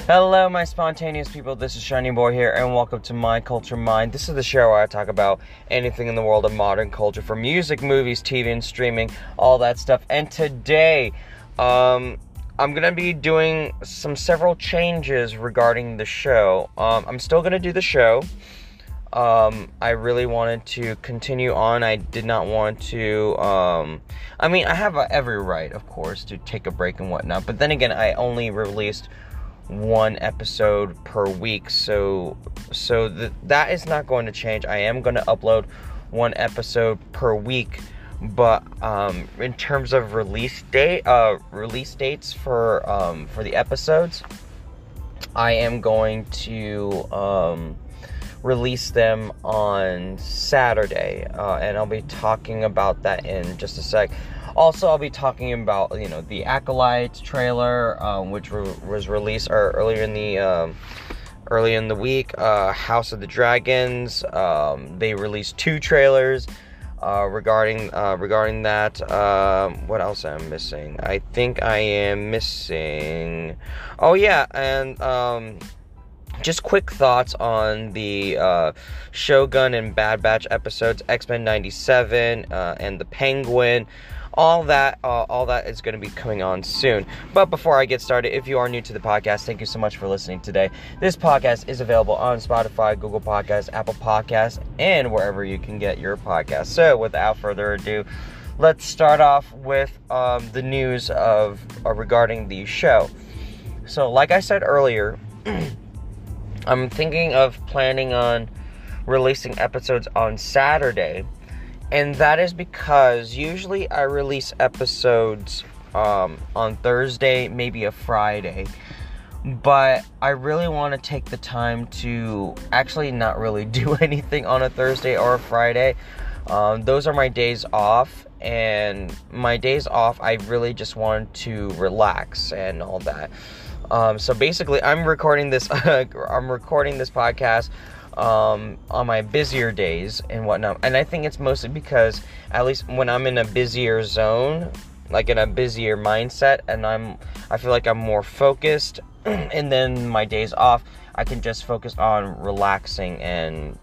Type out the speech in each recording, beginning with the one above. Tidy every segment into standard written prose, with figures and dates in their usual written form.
Hello, my spontaneous people. This is Shiny Boy here, and welcome to My Culture Mind. This is the show where I talk about anything in the world of modern culture, from music, movies, TV, and streaming, all that stuff. And today, I'm gonna be doing several changes regarding the show. I'm still gonna do the show. I really wanted to continue on. I did not want to, I have every right, of course, to take a break and whatnot. But then again, I only released one episode per week, so that is not going to change. I am going to upload one episode per week, but in terms of release dates for the episodes, I am going to release them on Saturday, and I'll be talking about that in just a sec. Also, I'll be talking about, the Acolyte trailer, which was released early in the week. House of the Dragons. They released 2 trailers regarding that. What else am I missing? I think I am missing. Oh yeah, and just quick thoughts on the Shogun and Bad Batch episodes, X-Men 97, and the Penguin. All that is going to be coming on soon. But before I get started, if you are new to the podcast, thank you so much for listening today. This podcast is available on Spotify, Google Podcasts, Apple Podcasts, and wherever you can get your podcasts. So without further ado, let's start off with the news regarding the show. So like I said earlier, I'm thinking of planning on releasing episodes on Saturday. And that is because usually I release episodes on Thursday, maybe a Friday. But I really want to take the time to actually not really do anything on a Thursday or a Friday. Those are my days off. And my days off, I really just want to relax and all that. So basically, I'm recording this podcast on my busier days and whatnot, and I think it's mostly because, at least when I'm in a busier zone, like in a busier mindset, and I feel like I'm more focused, and then my days off, I can just focus on relaxing and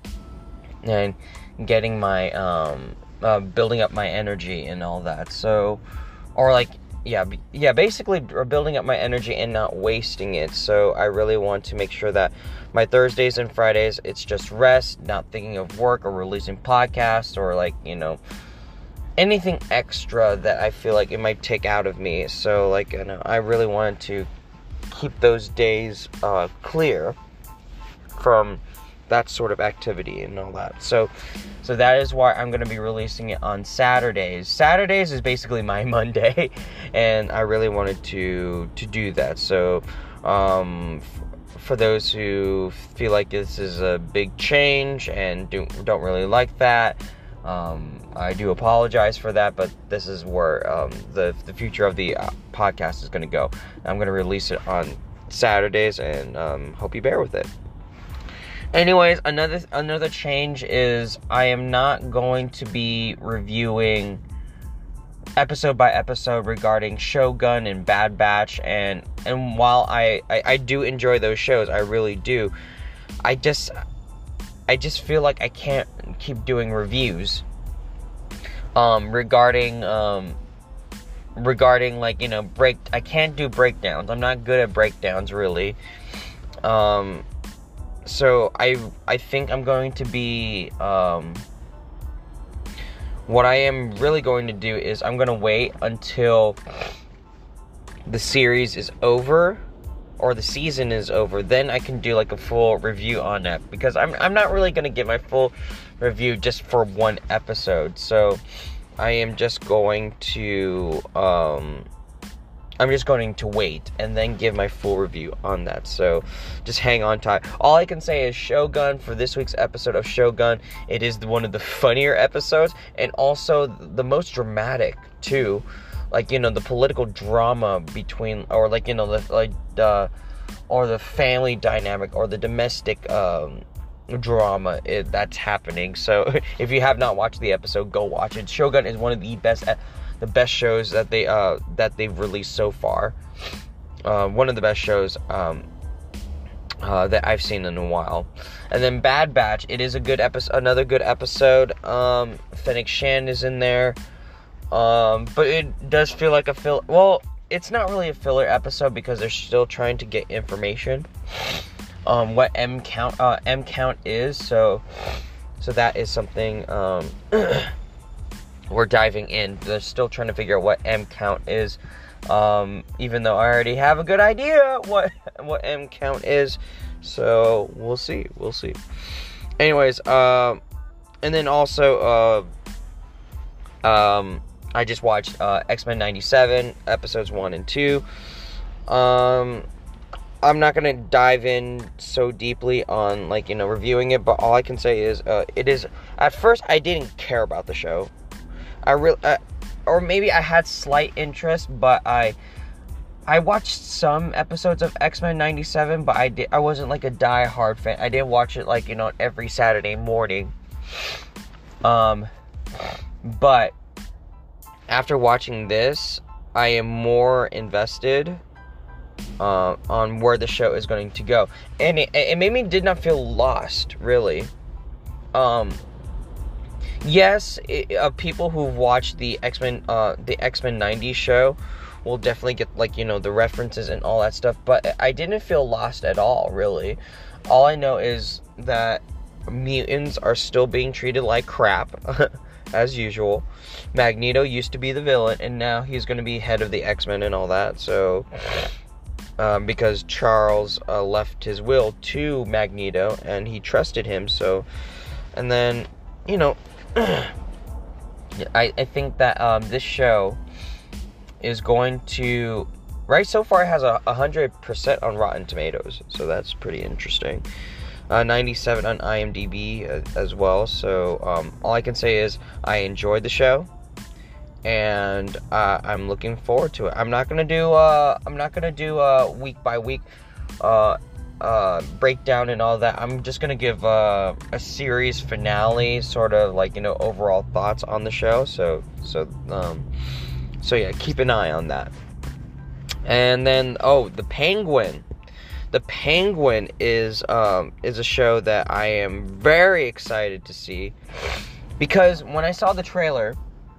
getting my building up my energy and all that. So, or like. Yeah, basically building up my energy and not wasting it. So I really want to make sure that my Thursdays and Fridays, it's just rest, not thinking of work or releasing podcasts or anything extra that I feel like it might take out of me. So I really wanted to keep those days clear from that sort of activity and all that. So that is why I'm going to be releasing it on Saturdays. Saturdays is basically my Monday, and I really wanted to do that. So for those who feel like this is a big change and don't really like that, I do apologize for that, but this is where the future of the podcast is going to go. I'm going to release it on Saturdays, and hope you bear with it. Anyways, another change is I am not going to be reviewing episode by episode regarding Shogun and Bad Batch, and while I do enjoy those shows, I really do, I just feel like I can't keep doing reviews regarding I can't do breakdowns. I'm not good at breakdowns, really. So I think I'm going to be, what I am really going to do is I'm going to wait until the series is over, or the season is over. Then I can do a full review on that, because I'm not really going to give my full review just for one episode. So I am just going to, wait and then give my full review on that. So just hang on tight. All I can say is Shogun, for this week's episode of Shogun, it is one of the funnier episodes, and also the most dramatic too. The political drama between, or the family dynamic, or the domestic drama that's happening. So if you have not watched the episode, go watch it. Shogun is one of the best shows that they've released so far. One of the best shows that I've seen in a while. And then Bad Batch, it is a good episode, another good episode. Fennec Shand is in there, but it does feel like a filler. Well, it's not really a filler episode because they're still trying to get information. What M count is, so that is something we're diving in. They're still trying to figure out what M count is, even though I already have a good idea what M count is. So we'll see. Anyways, and then also I just watched X-Men 97 episodes 1 and 2. I'm not gonna dive in so deeply on, like, reviewing it, but all I can say is it is, at first I didn't care about the show. Or maybe I had slight interest, but I watched some episodes of X-Men 97, but I wasn't like a die-hard fan. I didn't watch it like, every Saturday morning. But after watching this, I am more invested on where the show is going to go, and it made me did not feel lost, really. Yes, people who've watched the X-Men 90 show will definitely get, like, the references and all that stuff, but I didn't feel lost at all, really. All I know is that mutants are still being treated like crap, as usual. Magneto used to be the villain, and now he's going to be head of the X-Men and all that, so because Charles left his will to Magneto, and he trusted him, so, and then, I think that this show is going to, right, so far it has 100% on Rotten Tomatoes, so that's pretty interesting. 97 on IMDb as well, so all I can say is I enjoyed the show, and I'm looking forward to it. I'm not gonna do week by week breakdown and all that. I'm just gonna give a series finale, sort of like, overall thoughts on the show. So yeah, keep an eye on that. And then the Penguin. The Penguin is a show that I am very excited to see, because when I saw the trailer,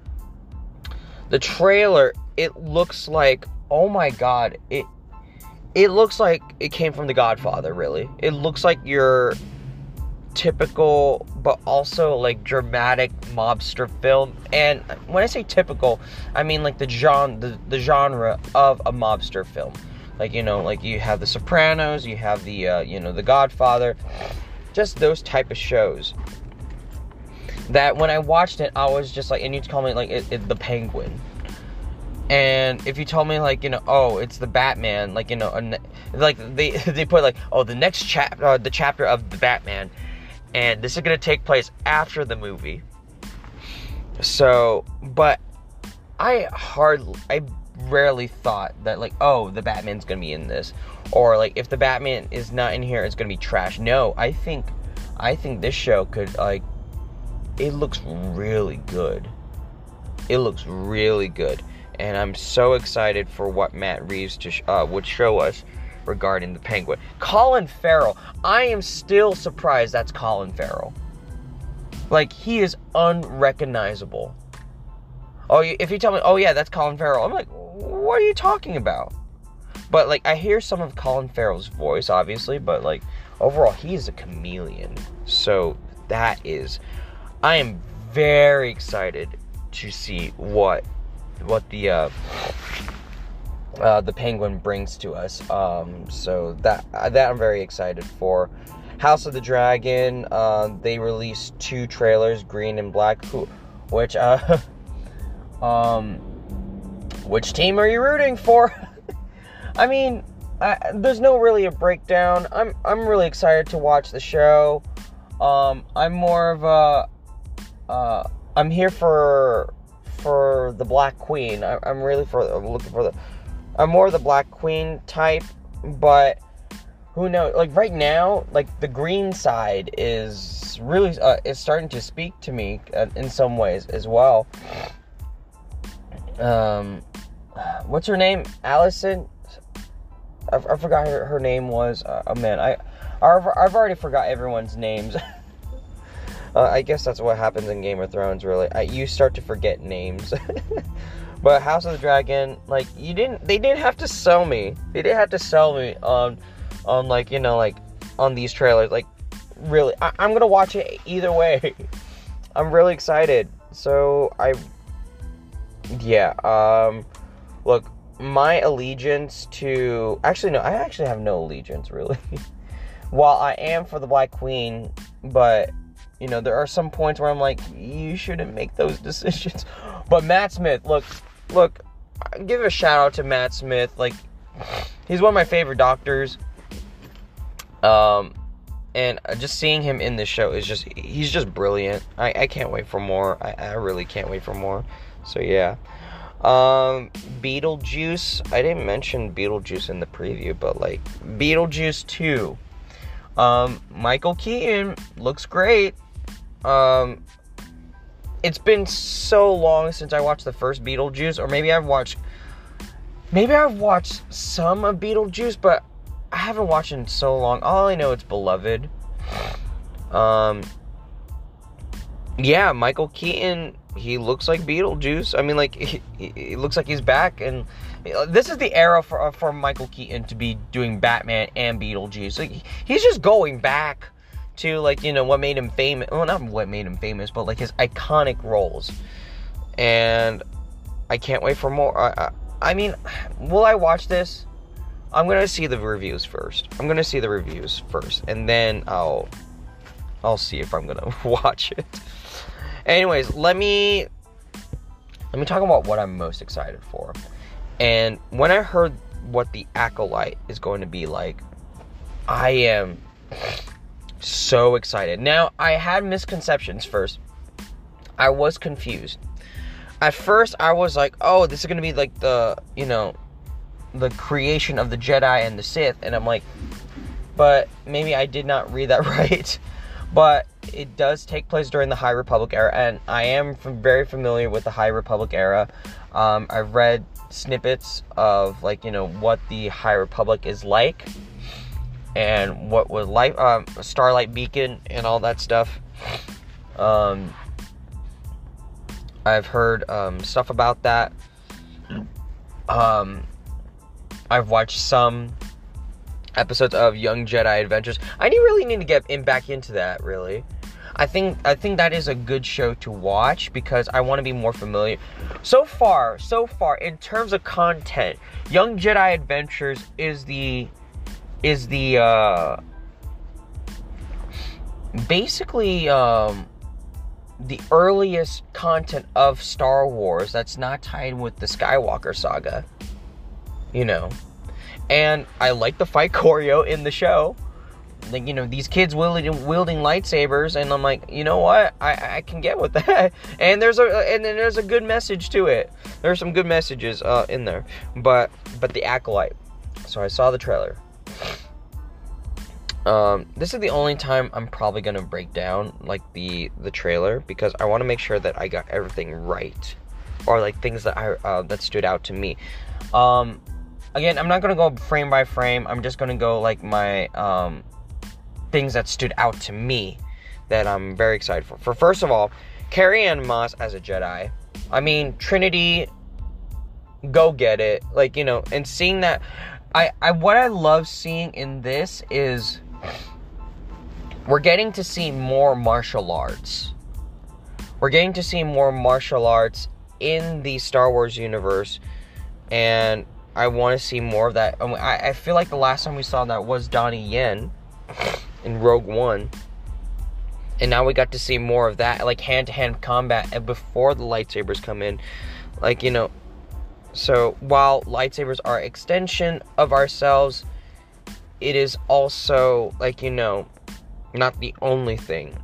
it looks like, oh my god, it looks like it came from The Godfather, really. It looks like your typical, but also, like, dramatic mobster film. And when I say typical, I mean, like, the genre of a mobster film. Like, like you have The Sopranos, you have the, The Godfather. Just those type of shows. That when I watched it, I was just like, and you call me, like, the Penguin. And if you told me, like, it's the Batman, like, like, they put, like, the next chapter, the chapter of the Batman, and this is going to take place after the movie. So, but I rarely thought that, like, the Batman's going to be in this, or, like, if the Batman is not in here, it's going to be trash. No, I think this show could, like, it looks really good. It looks really good. And I'm so excited for what Matt Reeves would show us regarding the Penguin. Colin Farrell. I am still surprised that's Colin Farrell. Like, he is unrecognizable. If you tell me, yeah, that's Colin Farrell, I'm like, what are you talking about? But, like, I hear some of Colin Farrell's voice, obviously, but, like, overall, he is a chameleon. So, I am very excited to see what the Penguin brings to us. So that I'm very excited for. House of the Dragon, they released 2 trailers, green and black. Which team are you rooting for? I mean, there's no really a breakdown. I'm really excited to watch the show. I'm more of a I'm here for the Black Queen. I'm more of the Black Queen type, but who knows? Like, right now, like, the green side is really is starting to speak to me in some ways as well. What's her name? Allison? I forgot her name was. I've already forgot everyone's names. I guess that's what happens in Game of Thrones, really. You start to forget names. But House of the Dragon, like, they didn't have to sell me. They didn't have to sell me on like, you know, like, on these trailers. Like, really, I'm gonna watch it either way. I'm really excited. So, look, my allegiance to, actually, no, I actually have no allegiance, really. While I am for the Black Queen, but, you know, there are some points where I'm like, you shouldn't make those decisions. But Matt Smith, look, give a shout out to Matt Smith. Like, he's one of my favorite doctors. And just seeing him in this show is he's just brilliant. I can't wait for more. I really can't wait for more. So yeah. Beetlejuice. I didn't mention Beetlejuice in the preview, but like Beetlejuice 2. Michael Keaton looks great. It's been so long since I watched the first Beetlejuice, or maybe I've watched some of Beetlejuice, but I haven't watched it in so long. All I know, it's beloved. Yeah, Michael Keaton, he looks like Beetlejuice. I mean, like, he looks like he's back, and this is the era for Michael Keaton to be doing Batman and Beetlejuice. Like, he's just going back to, like, you know, what made him famous. Well, not what made him famous, but, like, his iconic roles. And I can't wait for more. I mean, will I watch this? I'm gonna see the reviews first. And then I'll see if I'm gonna watch it. Anyways, let me talk about what I'm most excited for. And when I heard what The Acolyte is going to be like, I am so excited. Now, I had misconceptions first. I was confused. At first, I was like, oh, this is going to be like the, you know, the creation of the Jedi and the Sith. And I'm like, but maybe I did not read that right. But it does take place during the High Republic era, and I am very familiar with the High Republic era. I've read snippets of, like, you know, what the High Republic is like, and what was like, Starlight Beacon and all that stuff. I've heard stuff about that. I've watched some episodes of Young Jedi Adventures. I really need to get back into that, really. I think that is a good show to watch because I want to be more familiar. So far, in terms of content, Young Jedi Adventures is the basically the earliest content of Star Wars that's not tied with the Skywalker saga. You know. And I like the fight choreo in the show. Like, you know, these kids wielding lightsabers, and I'm like, you know what? I can get with that. And there's a good message to it. There's some good messages in there. But The Acolyte. So I saw the trailer. This is the only time I'm probably gonna break down, like, the trailer, because I want to make sure that I got everything right, or like things that that stood out to me. Again, I'm not going to go frame by frame. I'm just going to go, like, my things that stood out to me that I'm very excited for. First of all, Carrie-Anne Moss as a Jedi. I mean, Trinity, go get it. Like, you know, and seeing that, what I love seeing in this is we're getting to see more martial arts. We're getting to see more martial arts in the Star Wars universe, and I want to see more of that. I feel like the last time we saw that was Donnie Yen in Rogue One. And now we got to see more of that, like, hand-to-hand combat, and before the lightsabers come in. Like, you know, so while lightsabers are an extension of ourselves, it is also, like, you know, not the only thing.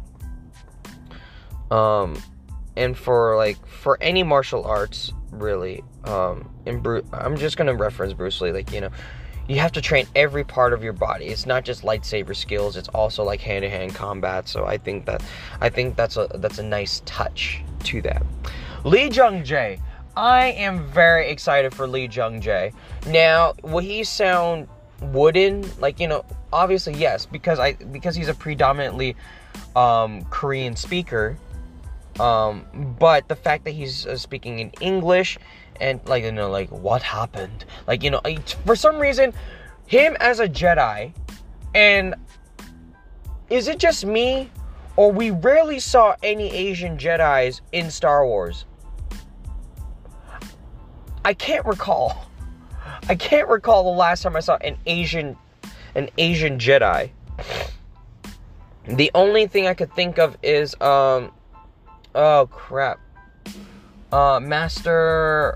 And for any martial arts, really, I'm just gonna reference Bruce Lee, like, you know, you have to train every part of your body. It's not just lightsaber skills, it's also like hand-to-hand combat. So I think that's a nice touch to that. Lee Jung-jae. I am very excited for Lee Jung-jae. Now, will he sound wooden, like, you know, obviously yes, because he's a predominantly Korean speaker, but the fact that he's speaking in English, and, like, you know, like, what happened, like, you know, for some reason, him as a Jedi, and is it just me, or we rarely saw any Asian Jedis in Star Wars? I can't recall the last time I saw an Asian Jedi. The only thing I could think of is oh crap, Master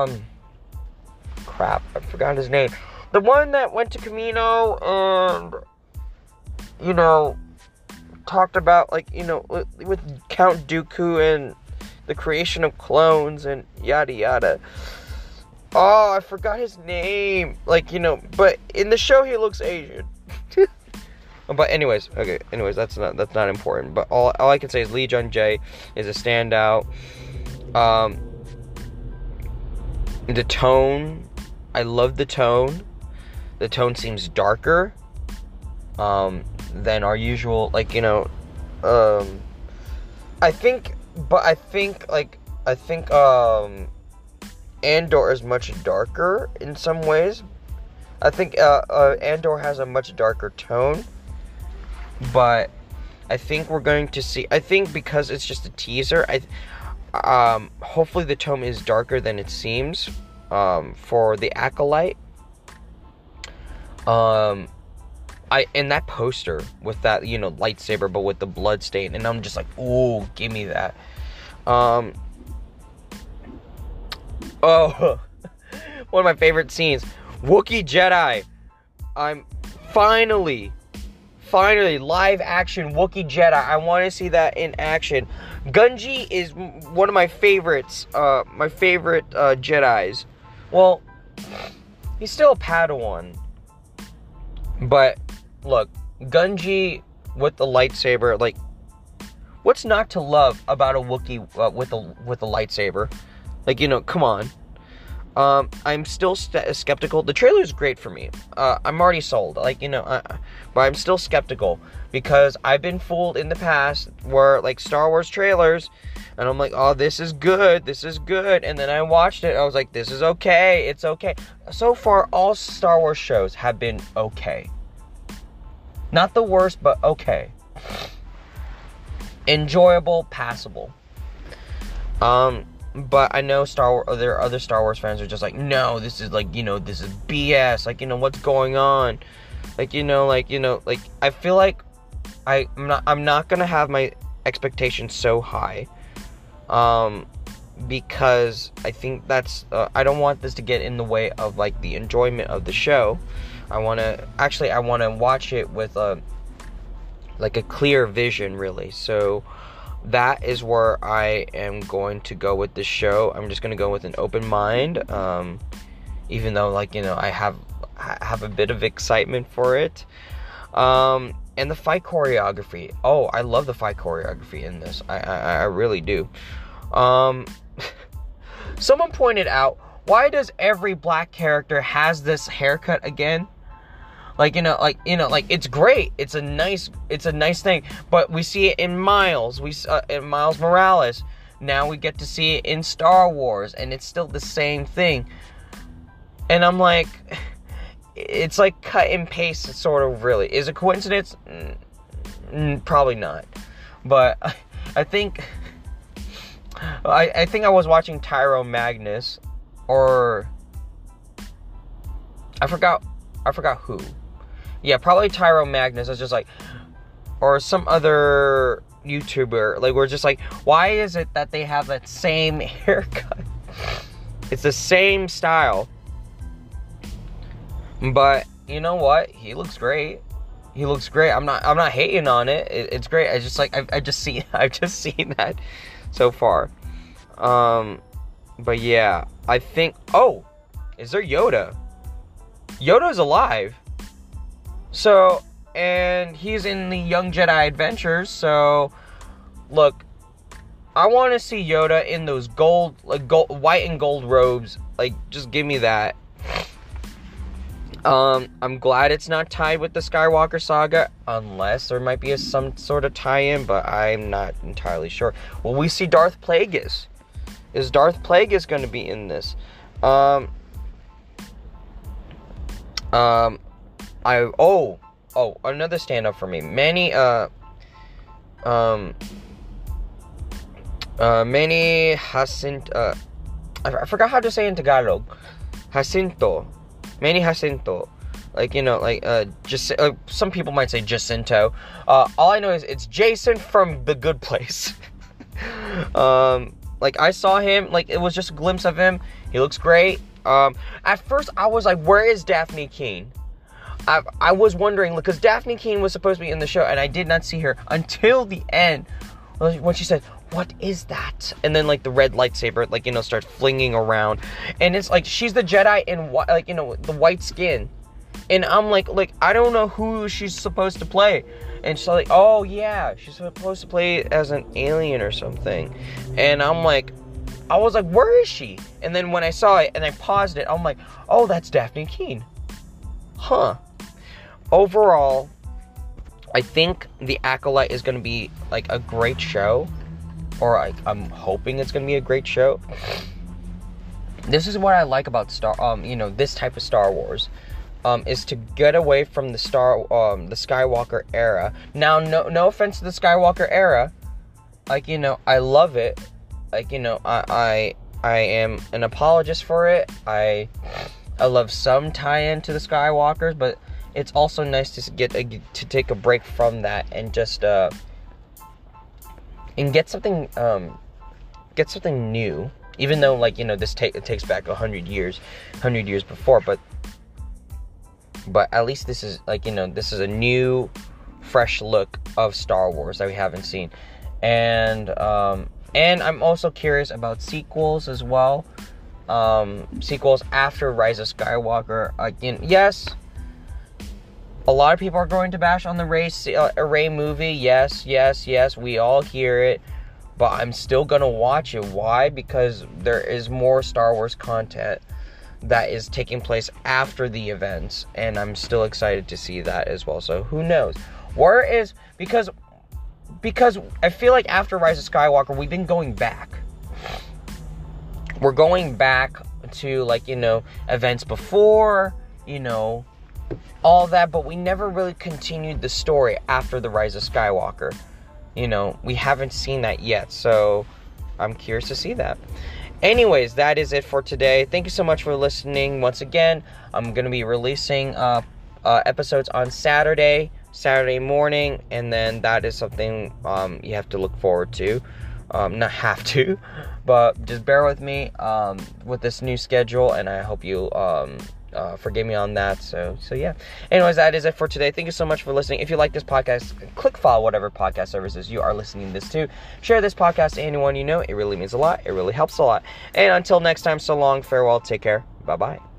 crap, I forgot his name. The one that went to Camino and, you know, talked about, like, you know, with Count Dooku and the creation of clones and yada yada. Oh, I forgot his name. Like, you know, but in the show he looks Asian. But anyways, that's not important. But all I can say is Lee Jung-jae is a standout. The tone, I love the tone. The tone seems darker than our usual, like, you know, I think Andor is much darker in some ways. I think Andor has a much darker tone, but I think we're going to see, I think because it's just a teaser, hopefully the tone is darker than it seems for the Acolyte. And that poster with that, you know, lightsaber but with the blood stain, and I'm just like, ooh, give me that. Oh, one of my favorite scenes, Wookiee Jedi. I'm finally live action Wookiee Jedi. I want to see that in action. Gunji is one of my favorites, Jedis. Well, he's still a Padawan, but look, Gunji with the lightsaber, like, what's not to love about a Wookiee with a lightsaber? Like, you know, come on. I'm still skeptical. The trailer is great for me. I'm already sold. Like, you know, but I'm still skeptical because I've been fooled in the past where, like, Star Wars trailers, and I'm like, oh, this is good, and then I watched it, I was like, this is okay, it's okay. So far, all Star Wars shows have been okay. Not the worst, but okay. Enjoyable, passable. But I know there are other Star Wars fans who are just like, no, this is, like, you know, this is BS. Like, you know, what's going on? Like, you know, I feel like I'm not gonna have my expectations so high, because I think that's, I don't want this to get in the way of, like, the enjoyment of the show. I want to watch it with like a clear vision, really. So that is where I am going to go with this show. I'm just going to go with an open mind, even though, like, you know, I have a bit of excitement for it. And the fight choreography. Oh, I love the fight choreography in this. I really do. Someone pointed out, why does every black character has this haircut again? Like, you know, it's great. It's a nice thing. But we see it in Miles. In Miles Morales. Now we get to see it in Star Wars, and it's still the same thing. And I'm like, it's like cut and paste, sort of. Really, is it coincidence? Probably not. But I think I was watching Tyro Magnus, or I forgot who. Yeah, probably Tyro Magnus. I was just like, or some other YouTuber. Like, we're just like, why is it that they have that same haircut? It's the same style. But you know what? He looks great. I'm not hating on it. It's great. I just like I've just seen that so far. But yeah, I think. Oh, is there Yoda? Yoda's alive. So, and he's in the Young Jedi Adventures. So, look, I want to see Yoda in those white and gold robes. Like, just give me that. I'm glad it's not tied with the Skywalker saga, unless there might be some sort of tie-in, but I'm not entirely sure. Will we see Darth Plagueis? Is Darth Plagueis going to be in this? Another stand-up for me. Manny Jacinto, I forgot how to say in Tagalog. Manny Jacinto. Like, just some people might say Jacinto. All I know is it's Jason from The Good Place. Like, I saw him, like, it was just a glimpse of him. He looks great. At first, I was like, where is Daphne Keane? I was wondering, because Daphne Keane was supposed to be in the show, and I did not see her until the end, when she said, what is that? And then, like, the red lightsaber, like, starts flinging around. And it's like, she's the Jedi in, like, the white skin. And I'm like, I don't know who she's supposed to play. And she's like, oh, yeah, she's supposed to play as an alien or something. And I'm like, I was like, where is she? And then when I saw it and I paused it, I'm like, oh, that's Daphne Keane. Huh. Overall, I think The Acolyte is going to be, like, a great show. Or I'm hoping it's going to be a great show. This is what I like about this type of Star Wars. Is to get away from the Skywalker era. Now, no offense to the Skywalker era. Like, I love it. Like, I am an apologist for it. I love some tie-in to the Skywalkers, but it's also nice to take a break from that and just and get something new. Even though, like, this it takes back 100 years before, but at least this is, like, this is a new, fresh look of Star Wars that we haven't seen. And I'm also curious about sequels as well. Sequels after Rise of Skywalker. Again, yes, a lot of people are going to bash on the Rey movie. Yes, we all hear it. But I'm still gonna watch it. Why? Because there is more Star Wars content that is taking place after the events, and I'm still excited to see that as well. So who knows? Because I feel like after Rise of Skywalker, we've been going back. We're going back to, like, events before, all that, but we never really continued the story after the Rise of Skywalker. We haven't seen that yet, so I'm curious to see that. Anyways, that is it for today. Thank you so much for listening. Once again, I'm going to be releasing episodes on Saturday morning, and then that is something you have to look forward to. Not have to, but just bear with me with this new schedule, and I hope you forgive me on that. So yeah. Anyways, that is it for today. Thank you so much for listening. If you like this podcast, click follow whatever podcast services you are listening this to. Share this podcast to anyone you know. It really means a lot. It really helps a lot. And until next time, so long, farewell, take care, bye-bye.